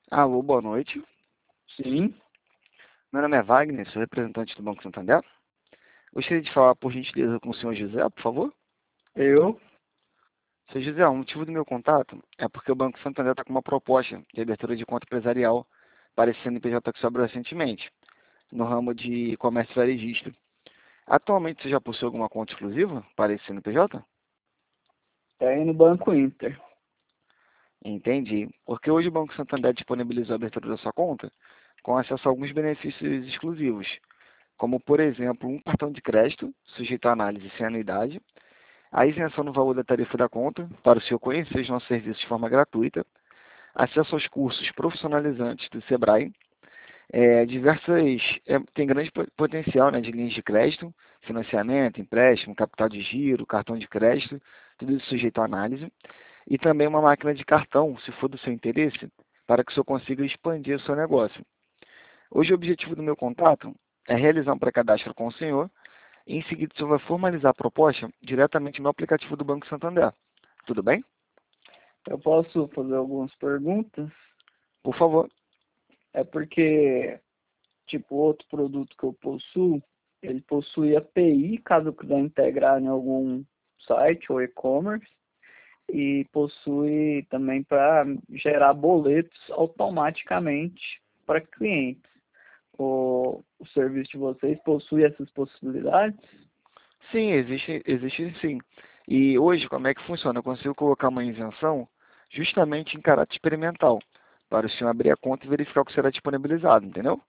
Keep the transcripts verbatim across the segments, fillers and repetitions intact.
Alô, boa noite. Sim, Meu nome é Wagner, sou representante do Banco Santander. Gostaria de falar, por gentileza, com o senhor José, por favor. eu. Senhor José, o motivo do meu contato é porque o Banco Santander está com uma proposta de abertura de conta empresarial para esse C N P J que sobrou recentemente, no ramo de comércio varejista. Atualmente, você já possui alguma conta exclusiva para esse C N P J? Tem no Banco Inter. Entendi. Porque hoje o Banco Santander disponibilizou a abertura da sua conta com acesso a alguns benefícios exclusivos, como, por exemplo, um cartão de crédito, sujeito à análise sem anuidade, a isenção no valor da tarifa da conta, para o senhor conhecer os nossos serviços de forma gratuita, acesso aos cursos profissionalizantes do Sebrae, é, diversas, é, tem grande potencial, né, de linhas de crédito, financiamento, empréstimo, capital de giro, cartão de crédito, tudo isso sujeito à análise, e também uma máquina de cartão, se for do seu interesse, para que o senhor consiga expandir o seu negócio. Hoje o objetivo do meu contato é realizar um pré-cadastro com o senhor e em seguida o senhor vai formalizar a proposta diretamente no aplicativo do Banco Santander. Tudo bem? Eu posso fazer algumas perguntas? Por favor. É porque, tipo, outro produto que eu possuo, ele possui A P I, caso quiser integrar em algum site ou e-commerce, e possui também para gerar boletos automaticamente para clientes. O, o serviço de vocês possui essas possibilidades? Sim, existe, existe sim. E hoje, como é que funciona? Eu consigo colocar uma isenção justamente em caráter experimental, para o senhor abrir a conta e verificar o que será disponibilizado, entendeu?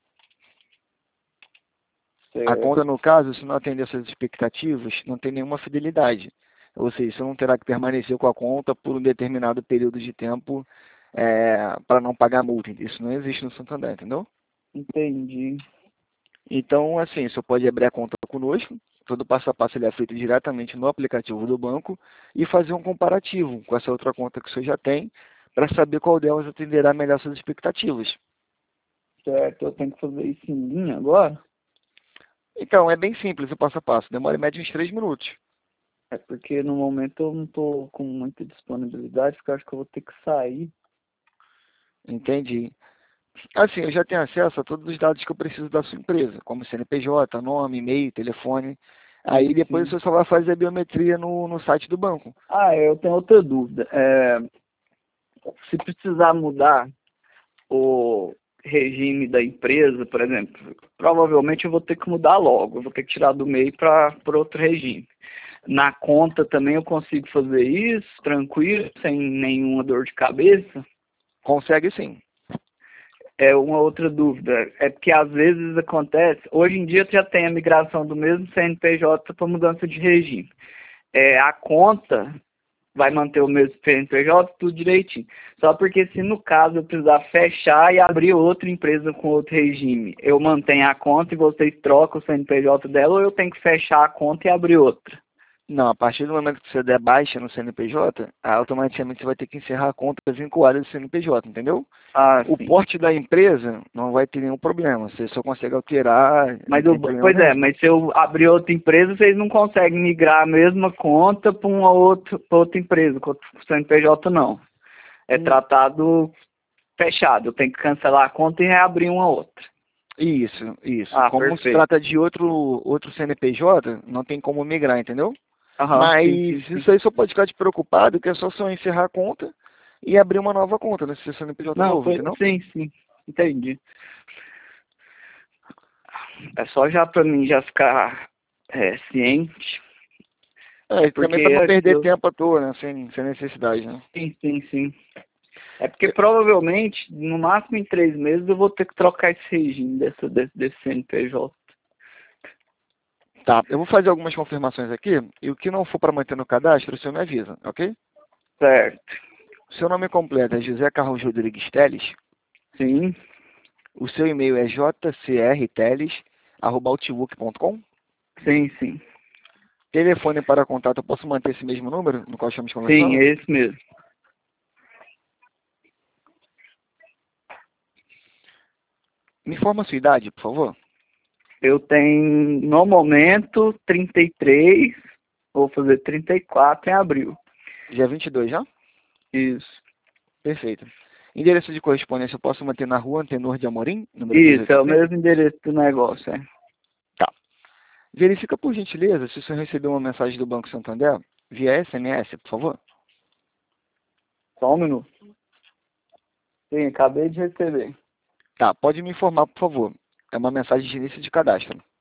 A Certo. conta, no caso, se não atender às suas expectativas, não tem nenhuma fidelidade. Ou seja, você não terá que permanecer com a conta por um determinado período de tempo é, para não pagar multa. Isso não existe no Santander, entendeu? Entendi. Então, assim, você pode abrir a conta conosco, todo passo a passo ele é feito diretamente no aplicativo do banco e fazer um comparativo com essa outra conta que você já tem, para saber qual delas atenderá melhor suas expectativas. Certo, eu tenho que fazer isso em linha agora? Então, é bem simples o passo a passo, demora em média uns três minutos. É porque no momento eu não estou com muita disponibilidade, porque eu acho que eu vou ter que sair. Entendi. Assim, eu já tenho acesso a todos os dados que eu preciso da sua empresa, como C N P J, nome, e-mail, telefone. Aí Sim, depois sim. você só vai fazer a biometria no, no site do banco. Ah, eu tenho outra dúvida. É, se precisar mudar o regime da empresa, por exemplo, provavelmente eu vou ter que mudar logo. Eu vou ter que tirar do MEI para outro regime. Na conta também eu consigo fazer isso, tranquilo, sem nenhuma dor de cabeça. Consegue sim. É uma outra dúvida, é porque às vezes acontece, hoje em dia já tem a migração do mesmo C N P J para mudança de regime. É, a conta vai manter o mesmo C N P J, tudo direitinho. Só porque se no caso eu precisar fechar e abrir outra empresa com outro regime, eu mantenho a conta e vocês trocam o C N P J dela, ou eu tenho que fechar a conta e abrir outra? Não, a partir do momento que você der baixa no C N P J, automaticamente você vai ter que encerrar a conta vinculada do C N P J, entendeu? Ah, O sim. porte da empresa não vai ter nenhum problema, você só consegue alterar, não Mas eu, tem problema pois é, nenhum. mas se eu abrir outra empresa, vocês não conseguem migrar a mesma conta para uma outra, pra outra empresa, com outro C N P J não. É Hum, tratado fechado, eu tenho que cancelar a conta e reabrir uma outra. Isso, isso. Ah, Como se perfeito. trata de outro, outro C N P J, não tem como migrar, entendeu? Aham, Mas sim, sim, sim. isso aí só pode ficar de preocupado, que é só só encerrar a conta e abrir uma nova conta nesse C N P J Não, novo, foi, entendeu? sim, sim, entendi. É só já para mim já ficar é, ciente. É, É e também porque para não antes perder eu. tempo à toa, né? Sem, sem necessidade, né? Sim, sim, sim. É porque provavelmente, no máximo em três meses, eu vou ter que trocar esse regime dessa, desse, desse C N P J. Tá, eu vou fazer algumas confirmações aqui, e o que não for para manter no cadastro, o senhor me avisa, ok? Certo. Seu nome completo é José Carlos Rodrigues Teles, Sim, o seu e-mail é jcrteles arroba outlook ponto com, sim, sim. telefone para contato, eu posso manter esse mesmo número no qual estamos Sim, conversando? é esse mesmo. Me informa a sua idade, por favor. Eu tenho, no momento, trinta e três, vou fazer trinta e quatro em abril. Dia vinte e dois já? Isso. Perfeito. Endereço de correspondência eu posso manter na rua Antenor de Amorim? Número Isso, é o trezentos e oitenta? mesmo endereço do negócio, é. Tá. Verifica, por gentileza, se o senhor recebeu uma mensagem do Banco Santander via S M S, por favor. Só um minuto. Sim, acabei de receber. Tá, pode me informar, por favor. É uma mensagem de início de cadastro.